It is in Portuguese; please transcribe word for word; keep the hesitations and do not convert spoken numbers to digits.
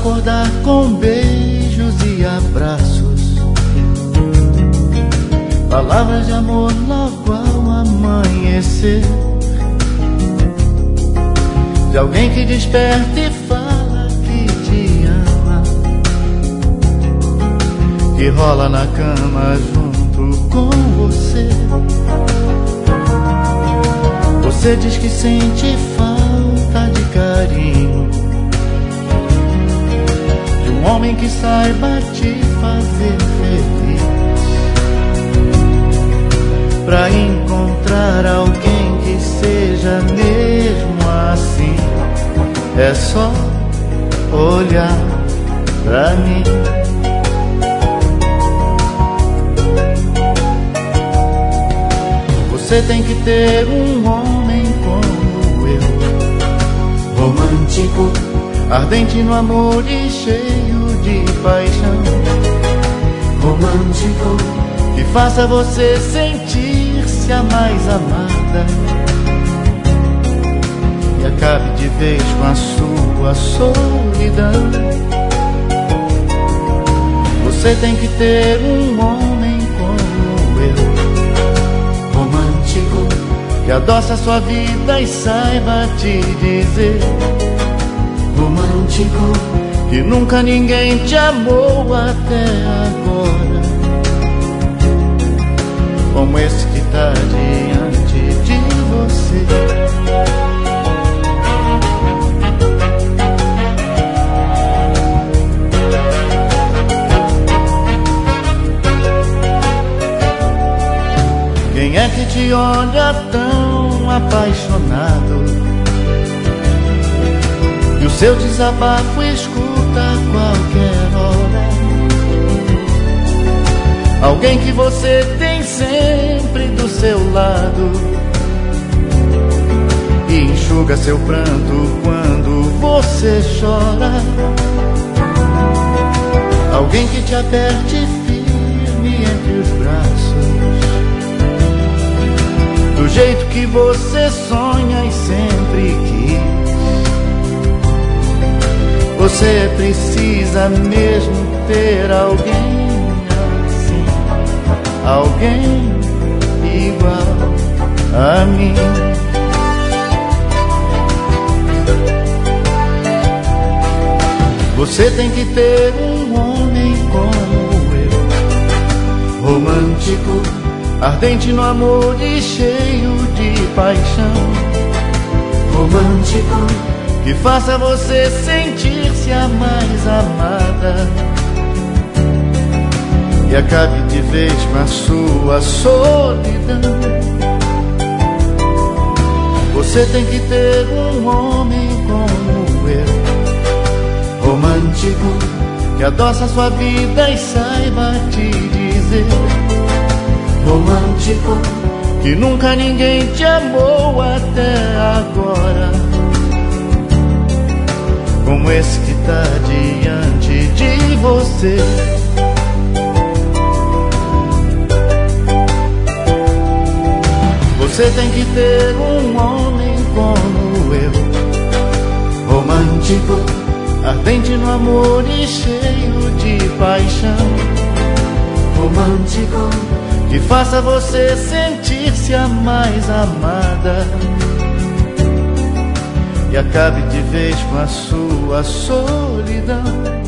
acordar com beijos e abraços, palavras de amor logo ao amanhecer, de alguém que desperta e fala que te ama, que rola na cama junto com você. Você diz que sente falta de carinho, de um homem que saiba te fazer feliz. Pra encontrar alguém que seja mesmo assim, é só olhar pra mim. Você tem que ter um homem como eu, romântico, ardente no amor e cheio de paixão. Romântico, que faça você sentir-se a mais amada e acabe de vez com a sua solidão. Você tem que ter um homem como eu, romântico, que adoça a sua vida e saiba te dizer. Romântico, que nunca ninguém te amou até agora, como esse que tá diante de você. Quem é que te olha tão apaixonado, e o seu desabafo escuta a qualquer hora? Alguém que você tem sempre do seu lado e enxuga seu pranto quando você chora. Alguém que te aperte firme entre os braços, do jeito que você sonha e sempre quis. Você precisa mesmo ter alguém assim, alguém igual a mim. Você tem que ter um homem como eu, romântico, ardente no amor e cheio de paixão. Romântico, que faça você sentir-se a mais amada e acabe de vez com a sua solidão. Você tem que ter um homem como eu, romântico, que adoça a sua vida e saiba te dizer. Romântico, que nunca ninguém te amou até agora, como esse que tá diante de você. Você tem que ter um homem como eu, romântico, ardente no amor e cheio de paixão. Romântico, que faça você sentir-se a mais amada e acabe de vez com a sua solidão.